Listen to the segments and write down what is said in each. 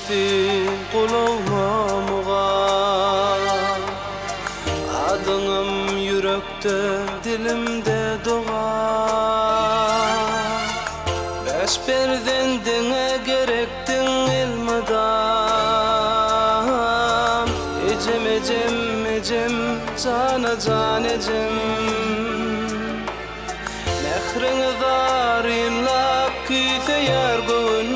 yetdi kulağıma muğam. Adıным yürekte, dilimde doğan. Beş perdendine gerektin ilmidam. Ecem ecem ecem, cana can ecem. Mehrini darinlap küyse yargın.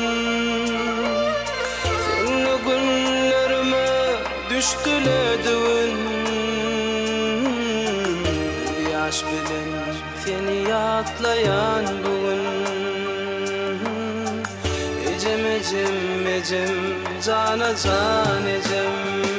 Seni günlerime düştüledin. Yaş bilen seni yatlayan bugün. Ecem ecem ecem, cana can ecem.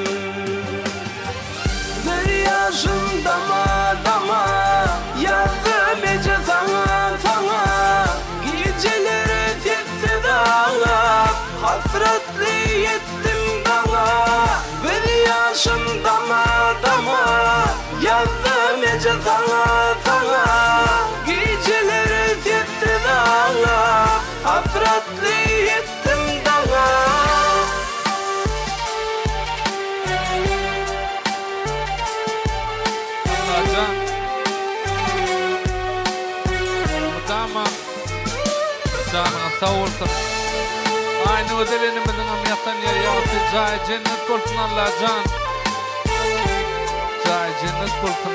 Bir yaşım dama dama, yazdım ece sana sana. Geceleri sessiz ağlar, hasretli yettim dala. Bir yaşım dama dama, yazdım ece sana sana. Geceleri sessiz ağlar, hasretli yettim dala. Canına sağ olsun. Aynı ödelenimizin yatan yeri yaptı. Cay cennet olsun Allah can. Cay cennet olsun.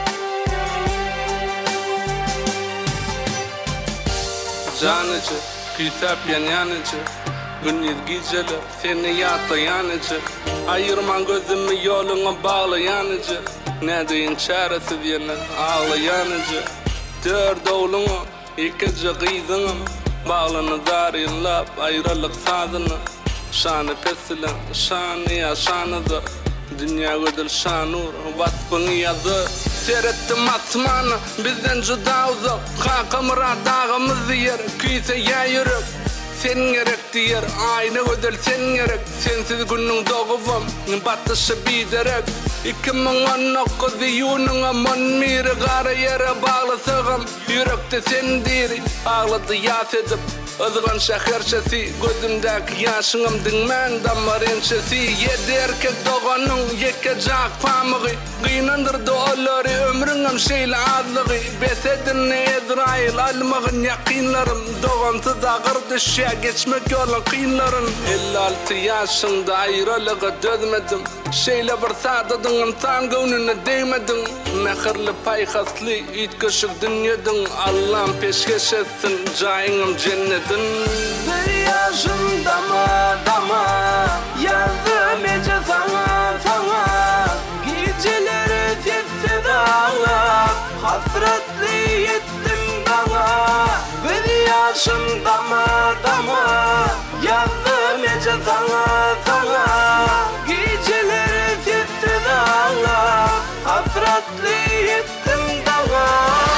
Canıcı, kitap yanıcı. Gündüz geceler seni yatlayanıcı. Ayırman gözümü yoluna bağlayanıcı. Ne deyin çaresiz yana ağlayanıcı. Dört oğlunu ikici kıydınım. Bağlanı darinlap ayrılık sadını. Şanı pesilen şanı yaşanıdır. Dünya ödül şanur vasfını yazı. Seyrettim atmanı bizden juda uzak. Kakamıra dağımız yer küyse ya yürük. Sen gerek diyer aynı ödül sen gerek. Sensiz günün doğuvam batışı biderek. 2019 yununa mon miri gara yere bağlasığım. Yürekte sen diri ağladı yas edip. Özgan şehirçesi gözümdeki yaşınım dinmen damar ençesi. Yedi erkek doğanın yekecek pamıgı. Kıynandırdı olları ömrünüm şeyle azlığı. Besedin Ezrail almağın yakinlarım. Doğansız ağır düşe geçmek yolun kıyınların. 56 yaşında ayrılığı dözmedim. Şeyle vırsadadın insan gönlüne değmedin. Mehirli paykaslı itkışık dünyadın. Allah'ın peşkeş etsin cayınım cennetin. Bir yaşım dama dama, yazdım ece sana sana. Geceleri sessiz ağlar, hasretli yettim dala. Bir yaşım dama dama, yazdım ece sana sana. Geceleri sessiz ağlar, hasretli yettim dala.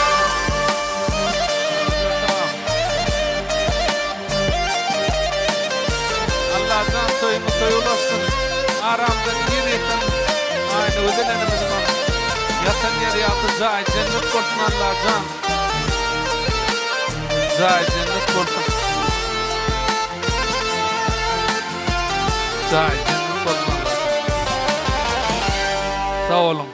Soyulasın aramdan yürüyeten aynı ödelenimizin yatan yeri yaptı. Cay cennet olsun Allah can. Cay cennet olsun. Cay cennet olsun Allah. Sağ olun.